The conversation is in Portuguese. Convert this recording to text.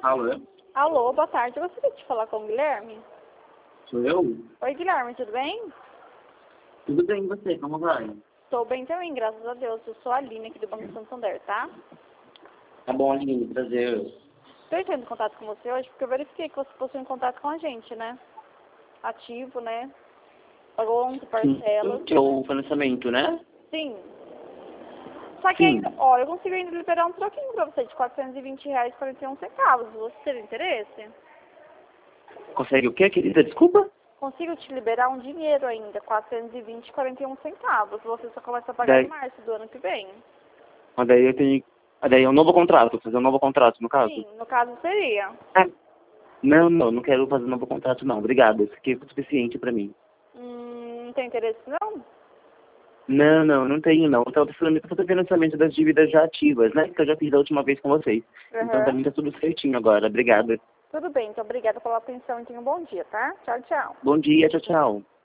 Alô? Alô, boa tarde. Eu gostaria de falar com o Guilherme. Sou eu? Oi, Guilherme, tudo bem? Tudo bem, e você? Como vai? Estou bem também, graças a Deus. Eu sou a Aline aqui do Banco Santander, tá? Tá bom, Aline, prazer. Estou entrando em contato com você hoje porque eu verifiquei que você possui um contato com a gente, né? Ativo, né? Pagou 11 parcelas. Que é o financiamento, né? Sim. Só que Sim. ainda, ó, eu consigo ainda liberar um troquinho pra você de R$ 420,41. Você teria interesse? Consegue o quê, querida? Desculpa? Consigo te liberar um dinheiro ainda, R$ 420,41. Você só começa a pagar Daí, em março do ano que vem. mas daí eu tenho... Daí é um novo contrato, fazer um novo contrato, no caso? Sim, no caso seria. Não quero fazer um novo contrato, não. Obrigado, isso aqui é o suficiente pra mim. Não tem interesse não? Não tenho, não. Eu tô falando do financiamento das dívidas já ativas, né? Que eu já fiz da última vez com vocês. Então, pra Uhum. mim, tá tudo certinho agora. Obrigado. Tudo bem, então obrigada pela atenção e tenha um bom dia, tá? Tchau, tchau. Bom dia, tchau, tchau.